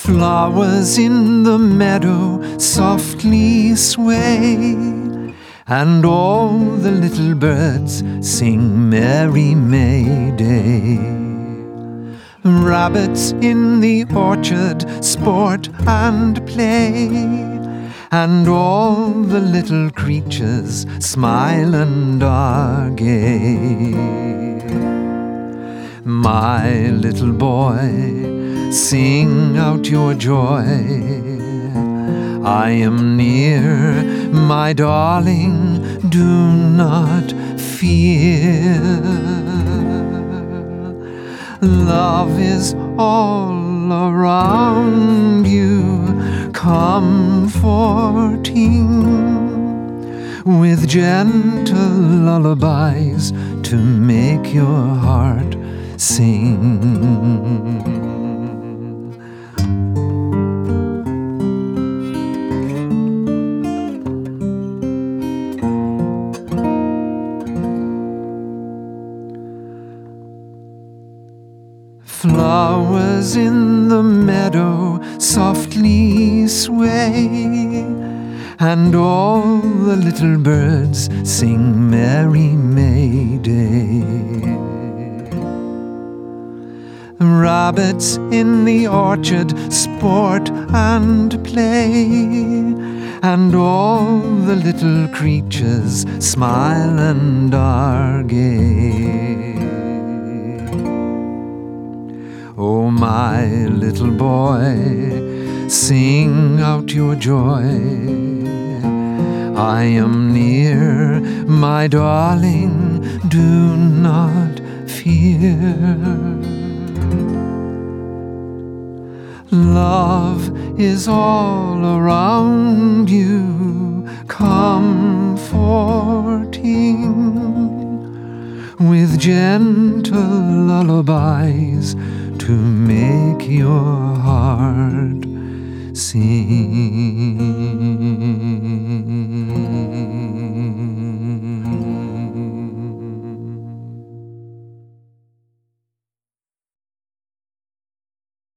Flowers in the meadow softly sway, and all the little birds sing Merry May Day. Rabbits in the orchard sport and play, and all the little creatures smile and are gay. My little boy, sing out your joy. I am near, my darling, do not fear. Love is all around you, comforting, with gentle lullabies to make your heart sing. Flowers in the meadow softly sway, and all the little birds sing Merry May Day. Rabbits in the orchard sport and play, and all the little creatures smile and are gay. Oh, my little boy, sing out your joy. I am near, my darling, do not fear. Love is all around you, comforting, with gentle lullabies to make your heart sing.